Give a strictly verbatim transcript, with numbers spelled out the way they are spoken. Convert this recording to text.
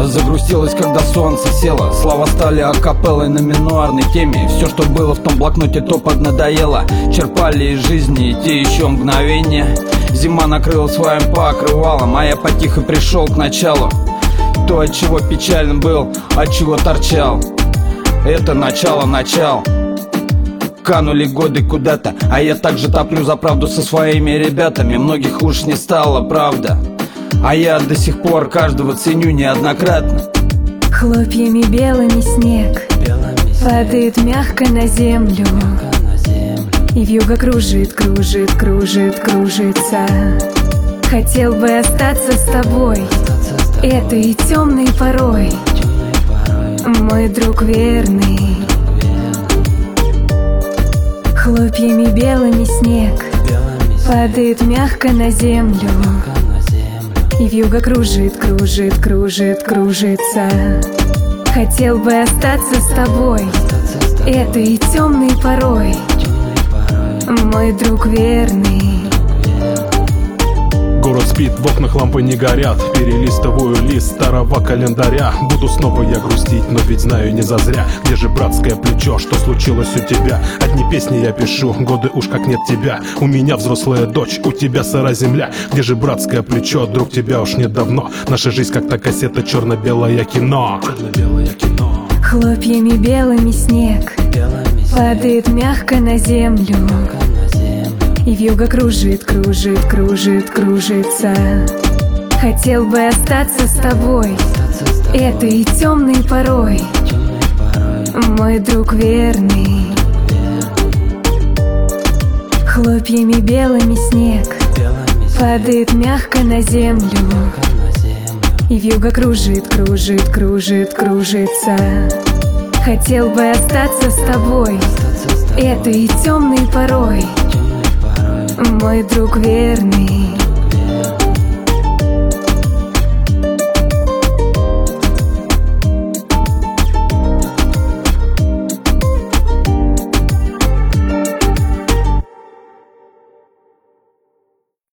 загрустилось, когда солнце село. Слова стали акапеллой на минуарной теме. Все, что было в том блокноте, то поднадоело. Черпали из жизни те еще мгновения. Зима накрыла своим покрывалом, а я потихо пришел к началу. То, от чего печален был, от чего торчал. Это начало начал. Канули годы куда-то, а я также топлю за правду со своими ребятами. Многих уж не стало, правда, а я до сих пор каждого ценю неоднократно. Хлопьями белыми снег падает мягко на землю, и вьюга кружит, кружит, кружит, кружится. Хотел бы остаться с тобой этой темной порой, мой друг верный. Хлопьями белыми снег падает мягко на землю, и вьюга кружит, кружит, кружит, кружится. Хотел бы остаться с тобой этой темной порой, мой друг верный. Город спит, в окнах лампы не горят. Перелистываю лист старого календаря. Буду снова я грустить, но ведь знаю не зазря. Где же братское плечо, что случилось у тебя? Одни песни я пишу, годы уж как нет тебя. У меня взрослая дочь, у тебя сыра земля. Где же братское плечо, друг, тебя уж нет давно. Наша жизнь как та кассета, черно-белое кино. Черно-белое кино. Хлопьями белыми снег падает мягко на землю, и вьюга кружит, кружит, кружит, кружится. Хотел бы остаться с тобой этой темной порой, мой друг верный. Хлопьями белыми снег падает мягко на землю, и вьюга кружит, кружит, кружит, кружится. Хотел бы остаться с тобой этой темной порой, мой друг верный.